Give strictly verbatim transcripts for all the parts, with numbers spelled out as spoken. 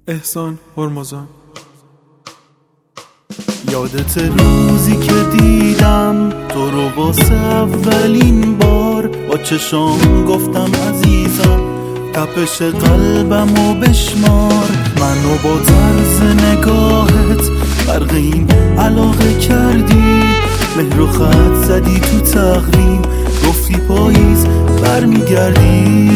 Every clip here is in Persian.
احسان هرمزان. یادت روزی که دیدم تو رو واسه اولین بار، با چشام گفتم عزیزم تپش قلبمو بشمار. منو با طرز نگاهت غرق این علاقه کردی، مهر و خط زدی تو تقویم، گفتی پاییز برمیگردی.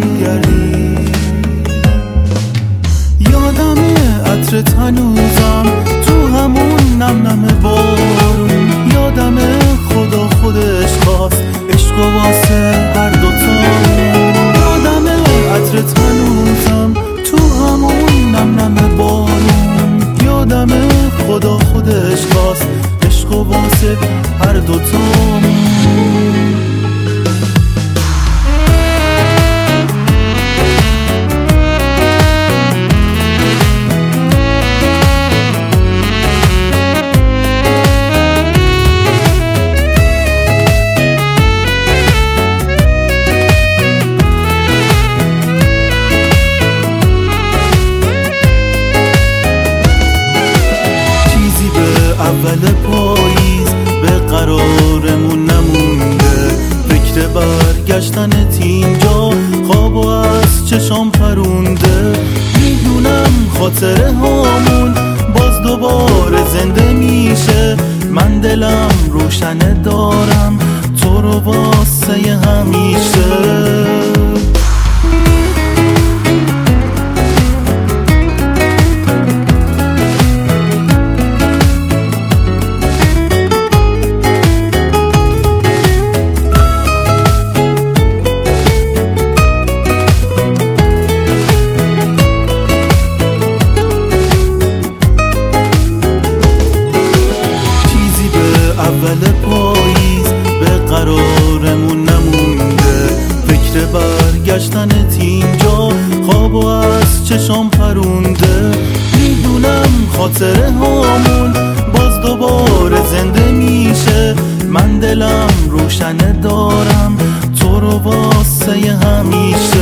یادمه عطرت هنوزم تو همون نم نم بارون، یادمه خدا خودش خواست عشق و واسه هر دوتامون. یادمه عطرت هنوزم تو همون نم نم بارون، یادمه خدا خودش خواست عشق و واسه هر دوتامون. اول پاییز به قرارمون نمونده، فکر برگشتنت اینجا خواب و از چشام پرونده. میدونم خاطره هامون باز دوباره زنده میشه، من دلم روشنه دارم تو رو واسه همیشه. اول پاییز به قرارمون نمونده، فکر برگشتنت اینجا خواب و از چشام پرونده. میدونم خاطره هامون باز دوباره زنده میشه، من دلم روشنه دارم تو رو واسه همیشه.